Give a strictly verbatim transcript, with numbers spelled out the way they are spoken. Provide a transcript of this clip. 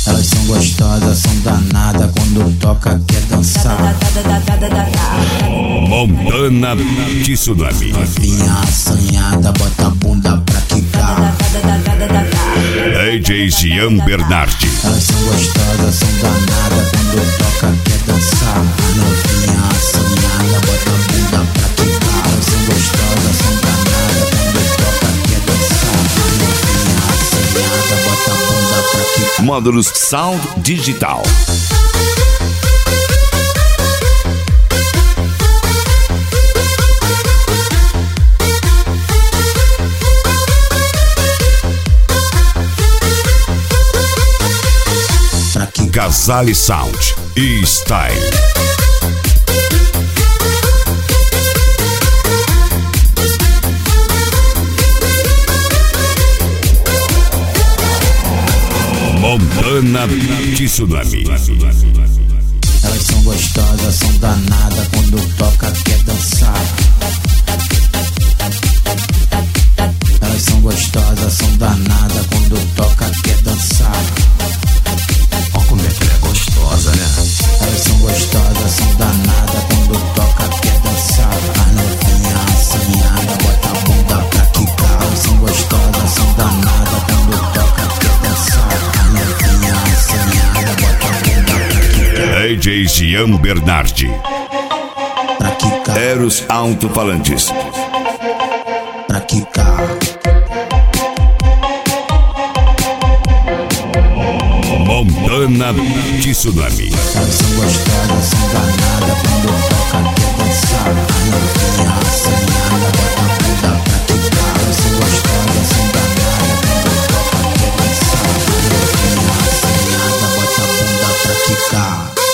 Elas são gostosas, são danadas, quando toca quer dançar. Montana Tsunami. Novinha assanhada, bota a bunda pra quicar. D J Jean Bernardi. Elas são gostosas, são danadas, quando toca quer dançar. Novinha assanhada, bota a bunda pra quicar. Elas são gostosas, são danadas, quando toca quer dançar. Novinha assanhada, bota a bunda pra quicar. Módulos Sound Digital. Casale Sound e Style. Montana Tsunami. Elas são gostosas, são danadas, quando toca quer dançar. Elas são gostosas, são danadas, quando toca quer dançar. Olha como é que ela é gostosa, né? Elas são gostosas, são danadas, quando toca quer dançar. A novinha assanhada, bota a bunda pra quicar. Elas são gostosas, são danadas, quando toca quer dançar. A novinha assanhada, bota a bunda pra quicar. D J Jean Bernardi. Pra quicar, Eros Alto-Falantes. pra quicar. Montana Tsunami. Elas são gostosas, são danadas, quando toca quer dançar. A novinha assanhada, bota a bunda pra quicar. Elas são gostosas, são danadas, quando toca quer dançar. A novinha assanhada, bota a bunda pra quicar.